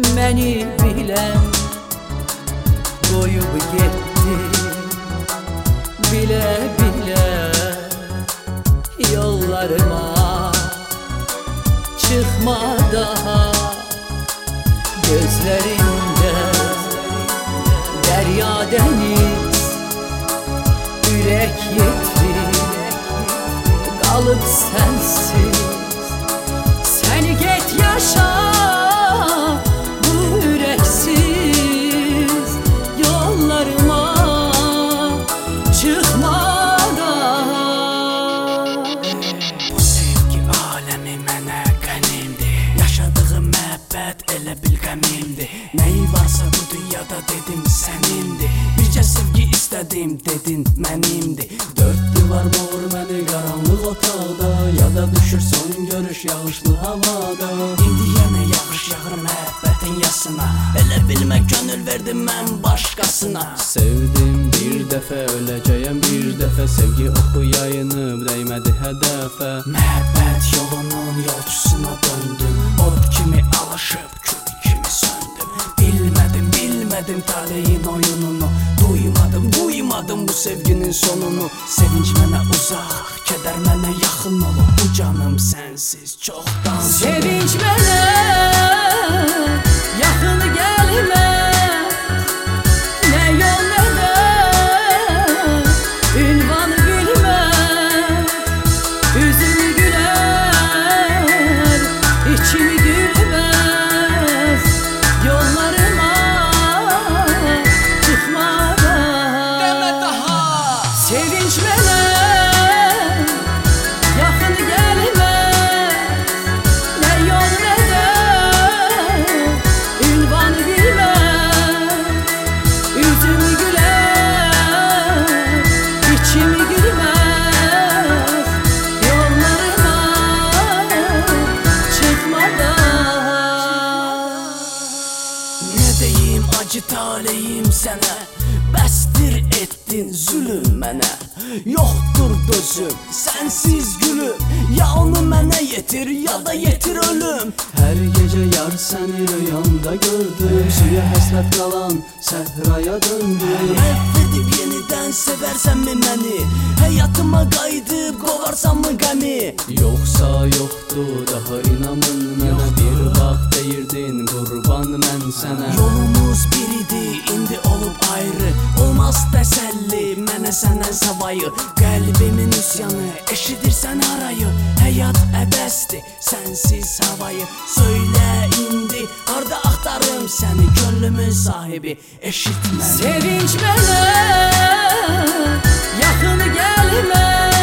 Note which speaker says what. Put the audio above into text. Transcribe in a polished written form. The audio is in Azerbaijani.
Speaker 1: məni bilən qoyub getdi, bilə-bilə yollarıma çıxma daha. Gözlərində dərya dəniz, ürək yetir, qalıb sənsiz. Səni get yaşa bu ürəksiz yollarıma çıxma daha.
Speaker 2: Bu sevgi aləmi mənə qənimdir, yaşadığım məhəbbət elə bil qəmimdir. Nəyi varsa bu dünyada dedim sənindir, bircə sevgi istədim dedin mənimdir. Dörd divar boğur məni qaranlıq otaqda, yada düşür son görüş yağışlı havada. İndi yenə yağış yağır məhəbbətin yasına, elə bilmə könül verdim mən başqasına. Sevdim bir dəfə, öləcəyəm bir dəfə, sevgi oxu yayınıb dəymədi hədəfə. Məhəbbət yolunun yolçusuna döndüm, od kimi alışıb kül kimi söndüm. Bilmədim taleyin oyununu, duymadım bu sevginin sonunu. Sevinç mənə uzaq, kədər mənə yaxın olub, bu canım sənsiz çoxdan solub.
Speaker 1: Sevinç mənə yaxın gəlməz, nə yol nə də ünvanı bilməz. Üzüm gülər, içimi gülməz, yollarıma çıxma daha. Sevinç mənə yaxın gəlməz, nə yol nə də ünvanı bilməz. Üzüm gülər, içimi gülməz, yollarıma çıxma daha.
Speaker 2: Nə deyim acı taleyim sənə, bəsdir etdin zülüm mənə. Yoxdur dözüm, sənsiz gülüm, ya onu mənə yetir, ya da yetir ölüm. Hər gecə yar səni rüyamda gördüm, suya həsrət qalan səhraya döndüm. Məhv edib yenidən sevərsənmi məni, həyatıma qayıdıb qovarsanmı qəmi? Yoxsa yoxdur daha inanın mənə, bir vaxt deyirdin qurban mən sənə. Yolumuz bir idi, indi olub ayrı, olmaz təsəlli mənə səndən savayı. Qəlbimin üsyanı, eşidirsən harayı, həyat əbəsdir, sənsiz havayı. Söylə indi, harda axtarım səni, könlümün sahibi, eşitmə.
Speaker 1: Sevinç mənə yaxın gəlməz,